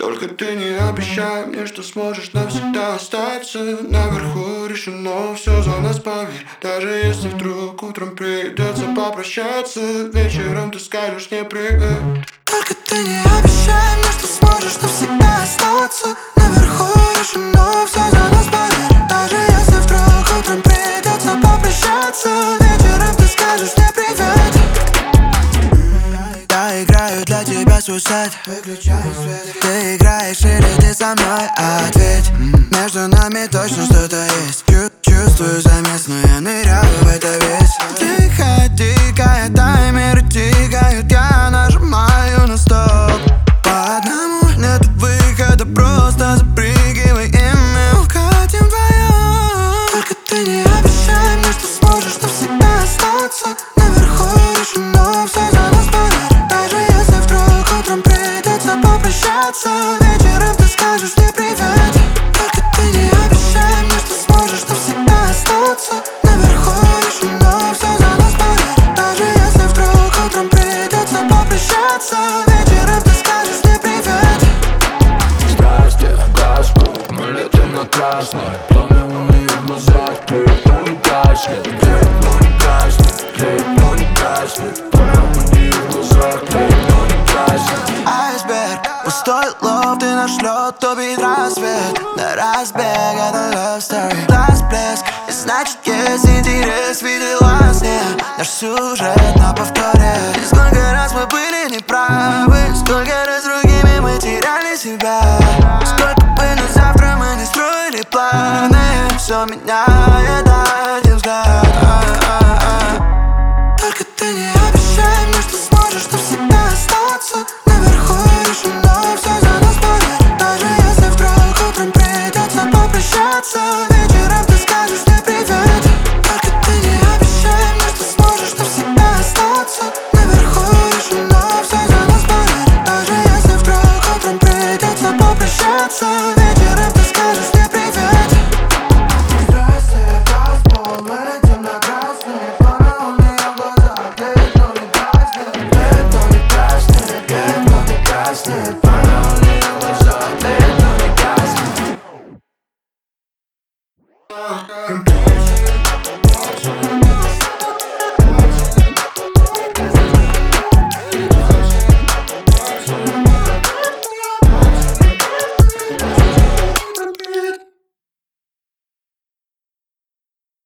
Только ты не обещай мне, что сможешь навсегда остаться. Наверху решено все за нас, поверь. Даже если вдруг утром придется попрощаться, вечером ты скажешь мне привет. Только ты не обещай мне, что сможешь навсегда остаться. Наверху решено все за нас, поверь. Даже если вдруг утром придется попрощаться, вечером ты скажешь мне привет. Я играю для тебя сюжет. Выключай свет. Ты играешь или ты со мной? Ответь. Между нами точно что-то есть. Чувствую замес, но я ныряю в это весь. Тихо, дикая, таймер тикают. Я нажимаю на стоп. По одному нет выхода, просто запрыгивай и мы укатим вдвоем. Только ты не обещай мне, что сможешь навсегда остаться. Наверху решено все за нас, поверь. Даже если вдруг утром придется попрощаться, вечером ты скажешь мне привет. Только ты не обещай мне, что сможешь навсегда остаться. Наверху решено все за нас, поверь. Даже если вдруг утром придется попрощаться, вечером ты скажешь мне привет. Страсти гаснут, мы летим на красный. Пламя у меня в глазах, ты не гаснет. Ты не гаснет, ты не гаснет. Пламя у меня в глазах, ты не гаснет. Айсберг, пустой лов, ты наш лед, убит рассвет. На разбег, это love story. Глаз блеск, и значит есть интерес. Видела сне наш сюжет на повторе. И сколько раз мы были неправы, сколько раз другими мы теряли себя.